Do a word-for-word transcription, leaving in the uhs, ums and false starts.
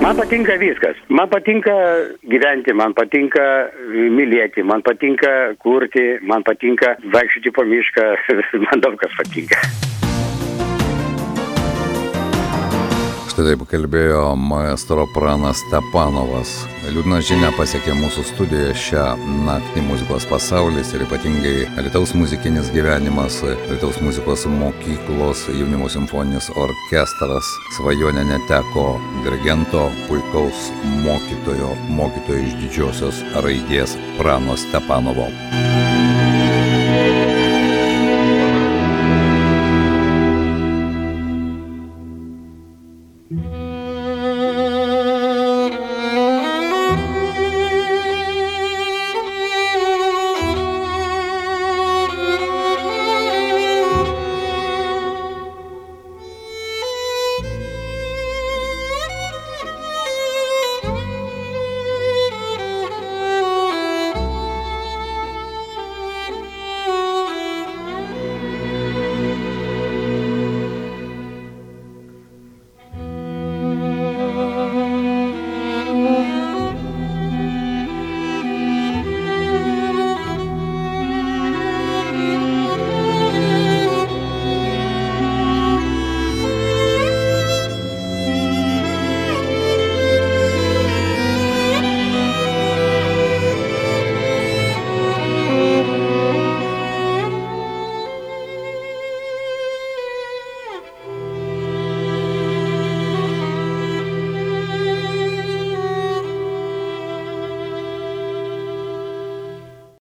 Man patinka viskas. Man patinka gyventi, man patinka mylėti, man patinka kurti, man patinka vaikščioti po mišką, man daug kas patinka. Štai taip kalbėjo maestro Pranas Stepanovas. Liūdna žinia pasiekė mūsų studijoje šią naktį muzikos pasaulis ir ypatingai Alytaus muzikinis gyvenimas, Alytaus muzikos mokyklos jaunimo simfoninis orkestras. Svajonė neteko dirigento, puikaus mokytojo, mokytojo iš didžiosios raidės Prano Stepanovo. Mm-hmm.